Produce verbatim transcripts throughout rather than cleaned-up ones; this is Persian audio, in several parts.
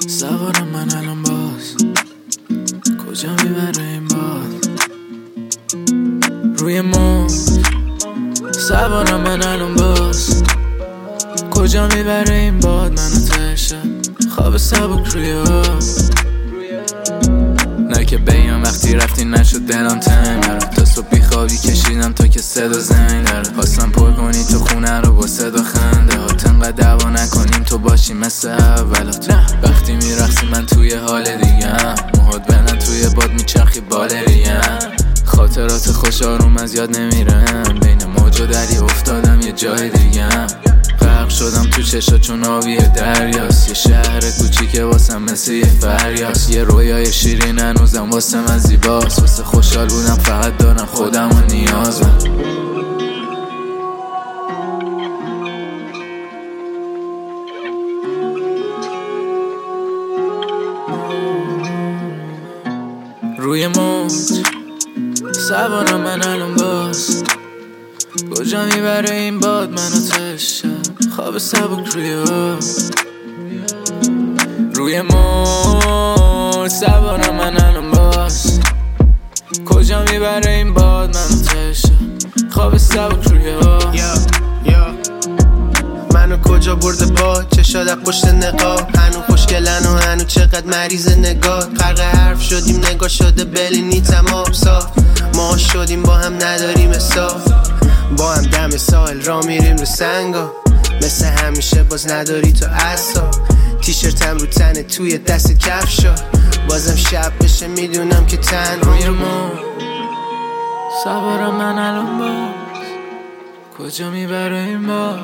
سوارم من الان باز کجا میبره این باد روی موج. سوارم من الان باز کجا میبره این باد منو تشه خواب سبک روی آب. نه که بگم وقتی رفتی نشد دلم تنگ برم تا صبح بیخوابی کشیدم تا که صدا زنگ داره. خواستم پر کنی تو خونه رو با صدا خنده هات انقدر دعوا نکنیم تو باشی مثل اولات. وقتی میرقصی من توی حال دیگم موهات بلند توی باد میچرخی بالریم. خاطرات خوش آروم از یاد نمیرم بین موج و دریا افتادم یه جای دیگم. غرق شدم تو چشا چون آبی دریاست. یه شهر کوچیکه واسم مثل یه فریاست. یه رویای شیرین هنوزم واسه من زیباست. واسه خوشحال بودم فقط دارم خودم و نیازم. روی موج سوارم من الان باز کجا میبره این باد منو تشه خواب سبک روی آب. روی موج سوارم من الان باز کجا میبره این باد منو تشه خواب سبک روی آب. منو کجا برده باد چشاد از پشت نقاب هنو خوشگلن و هنو چقدر مریض نگاه. غرق حرف شدیم نگاه شده بلینی تمام صاف. ما شدیم با هم نداریم حساب با هم دم ساحل را میریم رو سنگا مثل همیشه باز نداری تو عصا. تیشرتم رو تنه توی دست کفشا بازم شب بشه میدونم که تنها. روی موج سوارم من الان باز کجا میبره این باد.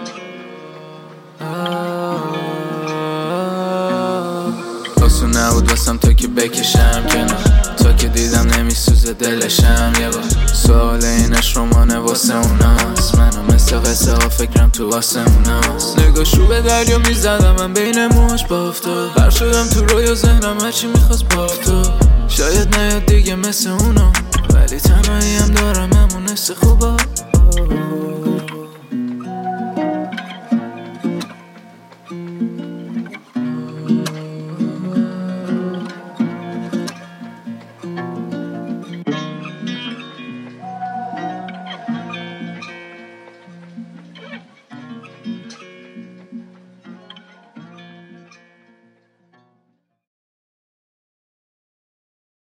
آسون نبود واسم تا که بکشم کنار تا که دیدم نمیسوزه دلشم. یه بار سوال اینش رومانه واسه اوناست منو مثل قصه ها فکرم تو واسه اوناست. نگاش رو به دریا میزدم من بین موج بافتاد غرق شدم تو رویا ذهنم هرچی میخواست بافتو. شاید نیاد دیگه مثل اونا ولی تنهایی هم دارم همون حس خوبا.